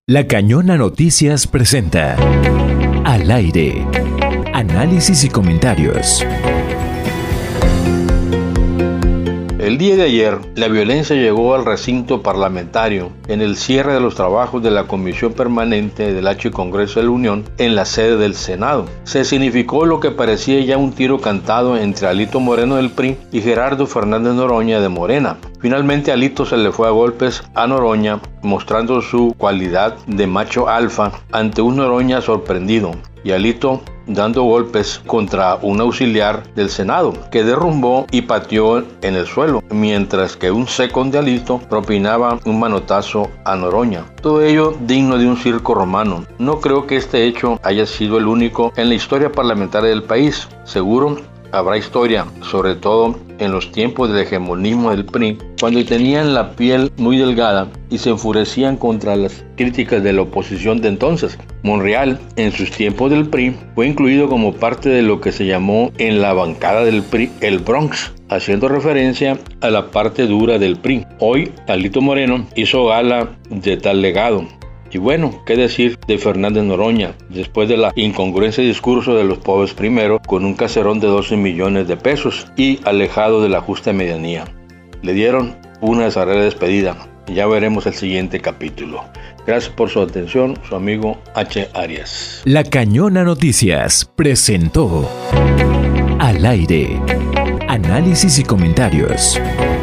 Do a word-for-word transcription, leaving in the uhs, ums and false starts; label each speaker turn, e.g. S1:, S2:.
S1: La Cañona Noticias presenta Al Aire. Análisis y comentarios.
S2: El día de ayer, la violencia llegó al recinto parlamentario en el cierre de los trabajos de la Comisión Permanente del H Congreso de la Unión en la sede del Senado. Se significó lo que parecía ya un tiro cantado entre Alito Moreno del P R I y Gerardo Fernández Noroña de Morena. Finalmente, Alito se le fue a golpes a Noroña, mostrando su cualidad de macho alfa ante un Noroña sorprendido, y Alito dando golpes contra un auxiliar del Senado, que derrumbó y pateó en el suelo, mientras que un second de Alito propinaba un manotazo a Noroña. Todo ello digno de un circo romano. No creo que este hecho haya sido el único en la historia parlamentaria del país. Seguro habrá historia, sobre todo en los tiempos del hegemonismo del P R I, cuando tenían la piel muy delgada y se enfurecían contra las críticas de la oposición de entonces. Monreal, en sus tiempos del P R I, fue incluido como parte de lo que se llamó en la bancada del P R I el Bronx, haciendo referencia a la parte dura del P R I. Hoy, Alito Moreno hizo gala de tal legado. Y bueno, ¿qué decir de Fernández Noroña? Después de la incongruencia de discurso de los pobres primero, con un caserón de doce millones de pesos y alejado de la justa medianía. Le dieron una desarrolladora despedida. Ya veremos el siguiente capítulo. Gracias por su atención, su amigo H. Arias.
S1: La Cañona Noticias presentó Al Aire. Análisis y comentarios.